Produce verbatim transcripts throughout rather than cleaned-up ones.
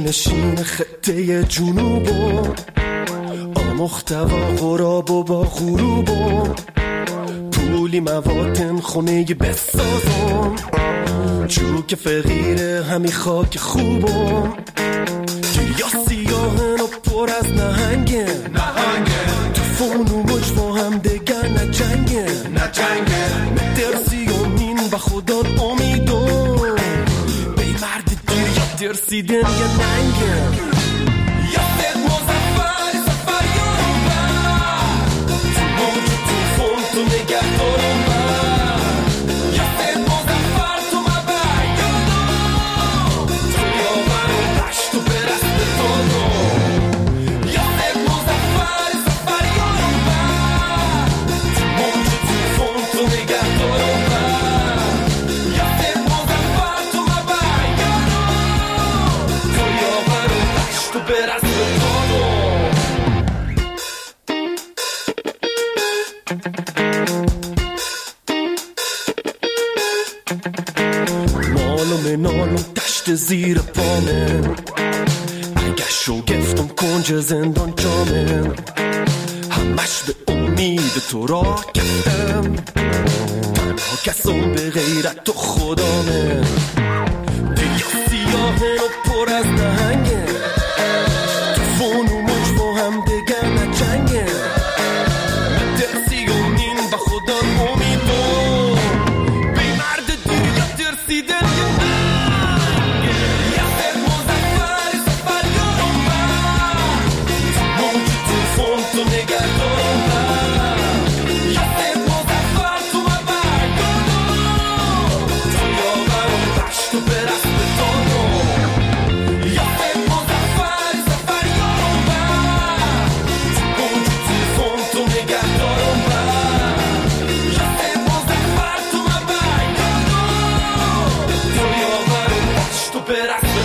دلنشین خطه جنوبم، آمختوا غراب و با غروبم، پولی مواتن خونه بسازم، جو که فقیر همی خاک خوبم، دریا سیاهن و پر از نهنگه نهنگه، تو فون و مجوا هم دگر نجنگه نجنگه، درسی امین و خدا امیدم، بی مرد دریا درسیدن یه ننگه، یا سر مزفر سفر یارم بر، تو موج و تو فون تو نگه دارم بر، یا سر مزفر تو مبر یادم، تو یاور و دشت و برست دادم، یا سر مزفر سفر یارم بر، تو موج و تو فون تو نگه دارم بر، یا سر مزفر تو مبر یادم، تو یاور و دشت و برست دادم. منالم دشت زیر پامه، اگه شگفتم کنج زندان جامه، همش به امید تو را کردم، تنها کسم به غیرت تو خدامه، دریا سیاهه و پر از نهنگه، تو فون و مجوا هم دگر نجنگه، درسی امین و خدا امیدم، بی مرد دریا درسیدن یه ننگه، یا سر مزفر سفر یارم بر، تو موج تو فون تو نگه دارم بر، یا سر مزفر تو مبر یادم، تو یاور و دشت و برست دادم، یا سر مزفر سفر یارم بر، تو موج تو فون تو نگه دارم بر، یا سر مزفر تو مبر یادم، تو یاور و دشت و برست دادم.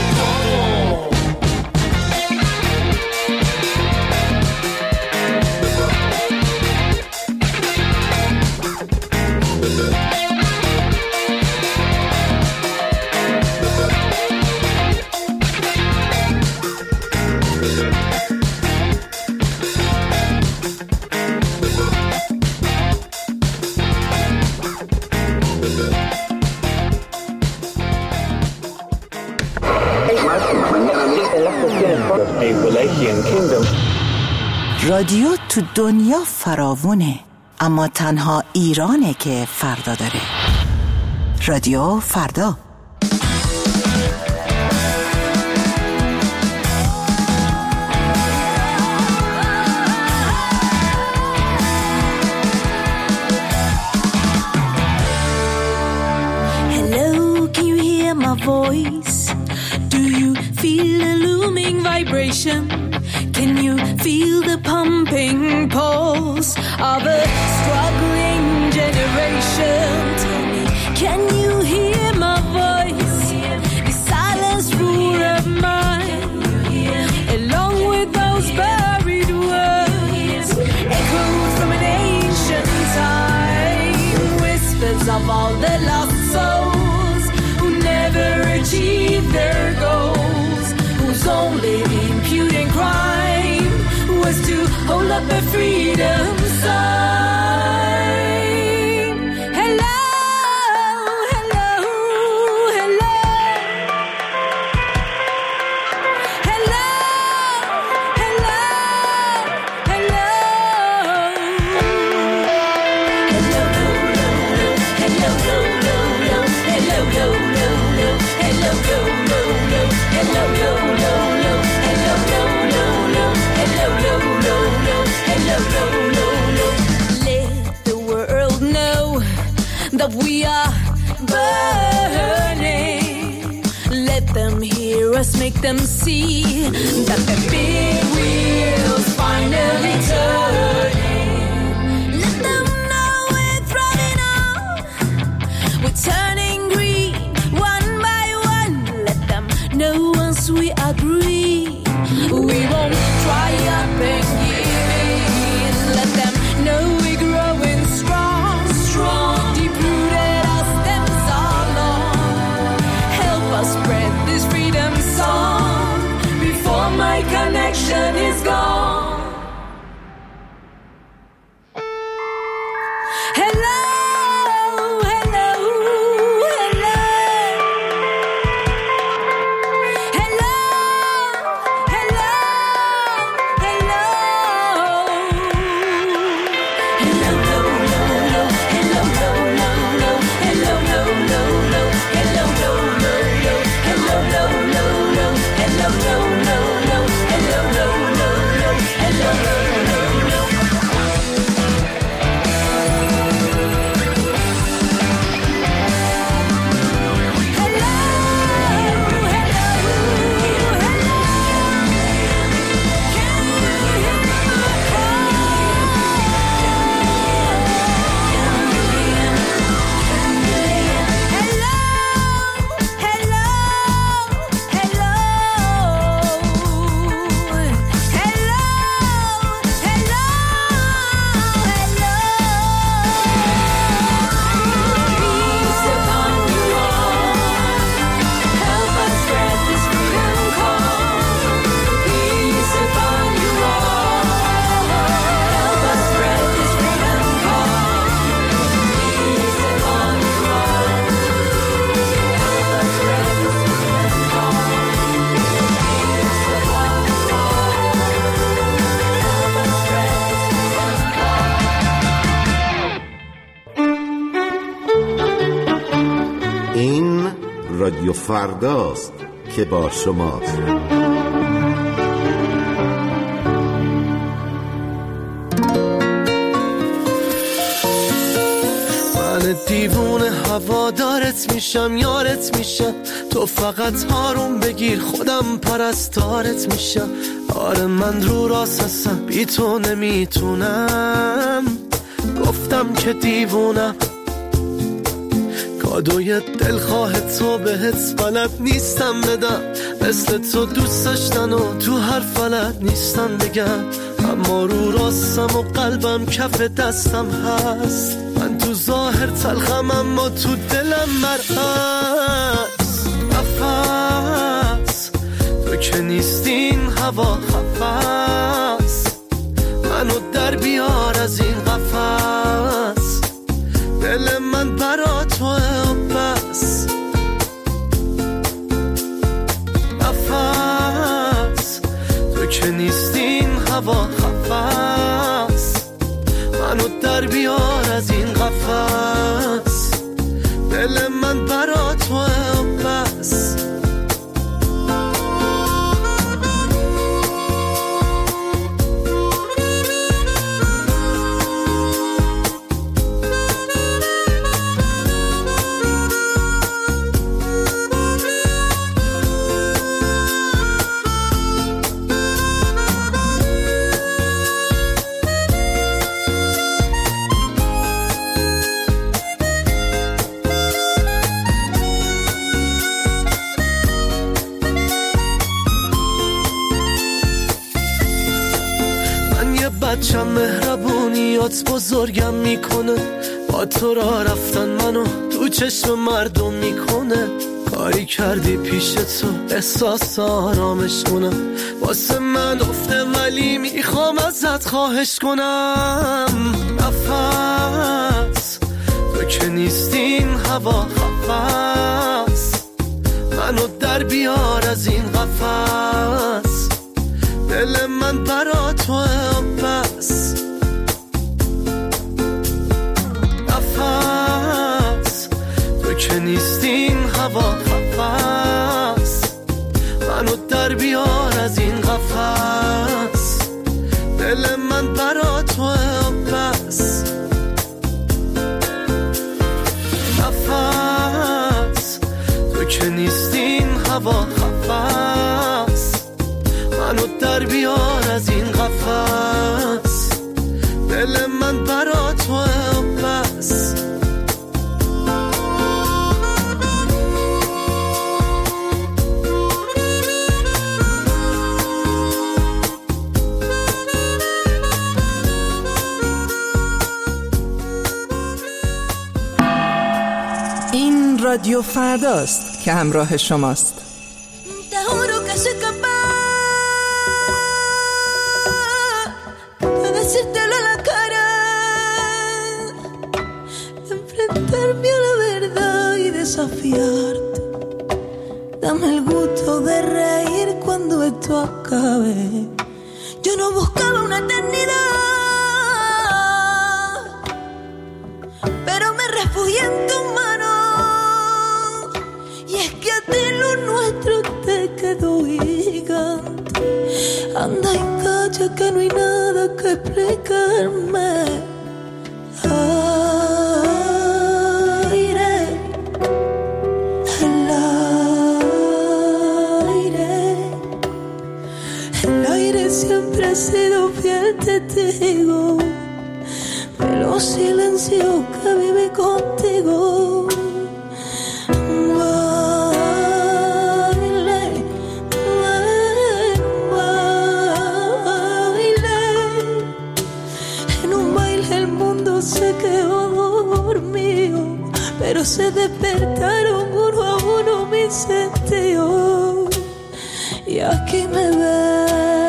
رادیو تو دنیا فراوونه، اما تنها ایرانه که فردا داره. رادیو فردا. Hello, can you hear my voice? Do you feel the looming vibration? Can you feel the pumping pulse of a struggling generation? Tell me, can you hear my voice? The silence roar of mine, along with those buried words, echoed from an ancient time, whispers of all the lost souls who never achieved their goals, whose only impudent crime was to hold up a freedom sign. Hello, hello, hello. Hello, hello, hello. Hello, hello, hello, hello, hello, hello, hello, hello, let the world know that we are burning. Let them hear us, make them see that the big wheels finally turning. Let them know we're throwing on, we're turning green one by one. Let them know once we agree, we won't try up and give in. Let them know we're growing strong, strong, deep-rooted, our stems are long. Help us spread this freedom song رادیو فرداست که با شماست. من دیوونه هوادارت میشم، یارت میشم، تو فقط هارون بگیر خودم پرستارت میشم. آره من رو راست هستم، بی تو نمیتونم، گفتم که دیوونم. کادوی دلخواه تو بهت بلد نیستم بدم، مثل تو دوست داشتن و تو هر فلت نیستم بگم. اما رو راستم و قلبم کف دستم هست، من تو ظاهر تلخم اما تو دلم مرهست. نفس تو که نیستین هوا خفص، منو در بیار از این قفص. دل من برا توه و بس. نفس تو که نیستین هوا خفص، منو در بیار از این قفص. دل من برا توه و بس. بچم مهربونیات بزرگم میکنه، با تو را رفتن منو تو چشم مردم میکنه. کاری کردی پیش تو احساس آرامش کنم، واسه من افته ولی میخوام ازت خواهش کنم. نفس تو که نیستین هوا خفص، منو در بیار از این قفص. دل من برا توه بس. نفس تو که نیستین هوا خفص، منو در بیار از این قفص. دل من برا توه بس. نفس تو که نیستین هوا خفص، منو در بیار از این قفص. دل من برا توه بس. این رادیو فرداست که همراه شماست. desafiarte. Dame el gusto de reír cuando esto acabe. Yo no buscaba una eternidad, pero me refugié en tus manos. Y es que a ti lo nuestro te quedó gigante. Anda y calla que no hay nada que explicarme. Aire, el aire, el aire siempre ha sido fiel testigo de los silencios que viví contigo. Se quedó dormido, pero se despertaron uno a uno mis sentidos. Y aquí me ves.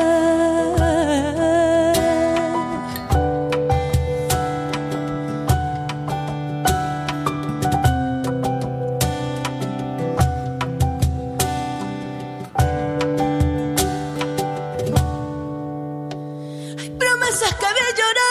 Hay promesas que vi llorar,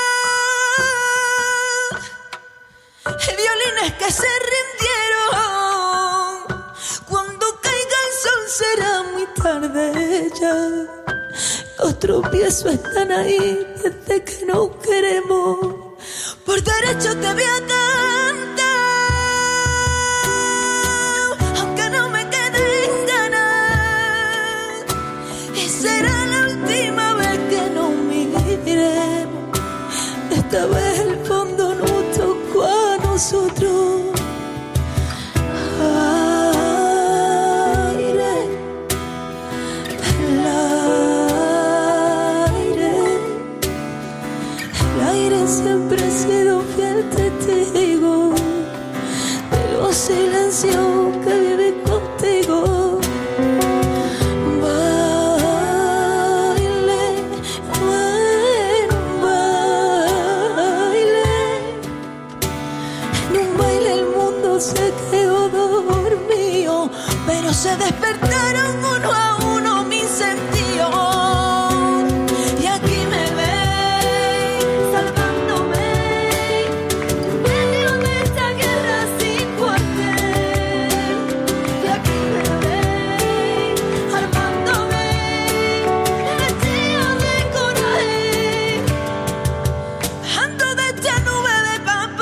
violines que se rindieron. Cuando caiga el sol será muy tarde ya. Los tropiezos están ahí desde que no queremos. Por derecho te voy a cantar, aunque no me queden ganas. Y será la última vez que nos miremos. Esta vez el fondo no tocó a nosotros. Aire, el aire, el aire siempre ha sido fiel testigo de los silencios que viví contigo. Se quedó dormido, pero se despertaron uno a uno mis sentidos. Y aquí me ves, salvándome en medio de esta guerra sin cuartel. Y aquí me ves, armándome vestido de coraje, ando de esta nube de papel.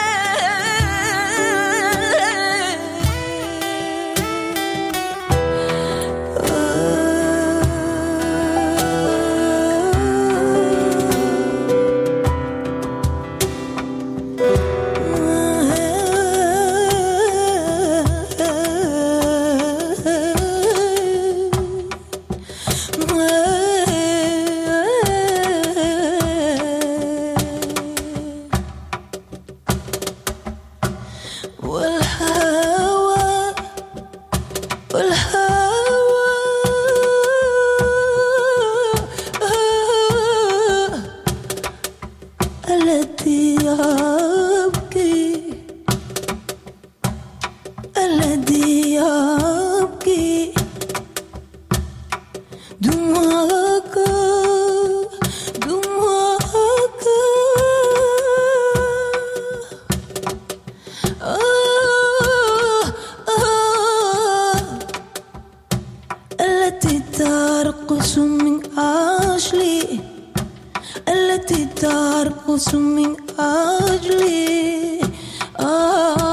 التي ترقص من أجلي التي ترقص من أجلي آه